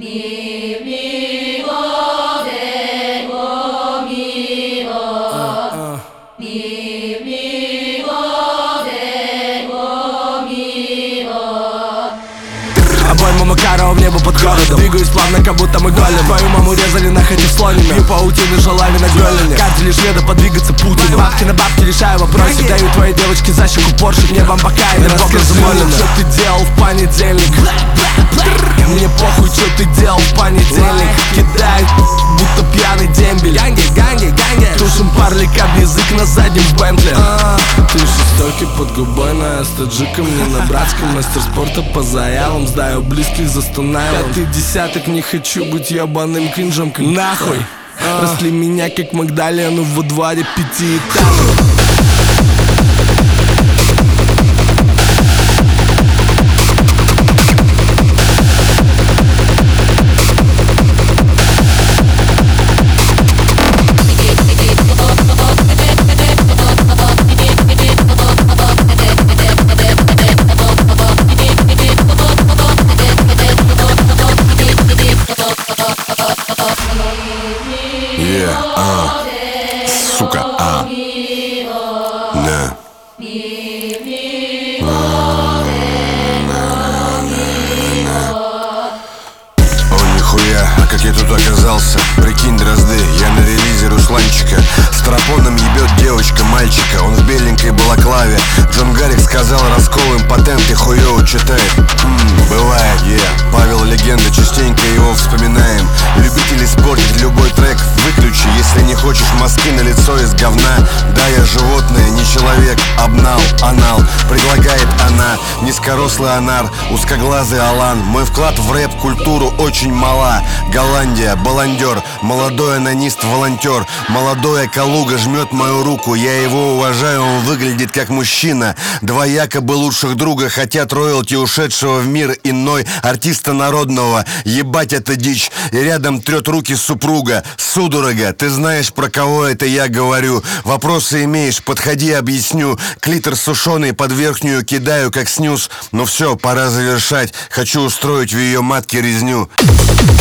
Обойма Макарова в небо под городом. Двигаюсь плавно, как будто мы голем. Твою маму резали на хате слонами. Бью паутины желами на Грёлине. Картели шведа подвигаться Путину. Бабки на бабки решаю вопросы. Даю твоей девочке за щеку Порше. Небом бока и Бога замолено. Что ты делал в понедельник? Мне похуй, что ты делал в понедельник. Кидай, будто пьяный дембель. Ганги, тушим парлик об язык на заднем в Бентли. Ты шестерки под губой, но я с таджиком. Не на братском, мастер спорта по заявам. Сдаю близких за Стунаевым. Пятый десяток, не хочу быть ебаным кринжем. Нахуй, росли меня как Магдалену во дворе пятиэтажек. Сука, на. О, нихуя, а как я тут оказался? Прикинь, дрозды, я на релизе Русланчика. С тропоном ебет девочка мальчика. Он в беленькой балаклаве. Джон Гаррик сказал, раскол импотент и хуёво читает. Бывает, Павел легенда, частенько его вспоминаем. Любители спортить любой трек выключи, если не хочешь мазки на лицо из говна. Да, я животное, не человек, обнал, анал. Предлагает она, низкорослый анар, узкоглазый Алан. Мой вклад в рэп-культуру очень мала. Голландия, баландер, молодой анонист, волонтер. Молодая Калуга жмет мою руку, я его уважаю, он выглядит как мужчина. Два якобы лучших друга хотят роялти ушедшего в мир иной артиста народного. Ебать, это дичь. И рядом трет руки супруга. Судорога, ты знаешь, про кого это я говорю. Вопросы имеешь, подходи, объясню. Клитор сушеный под верхнюю кидаю, как снюс. Ну все, пора завершать. Хочу устроить в ее матке резню.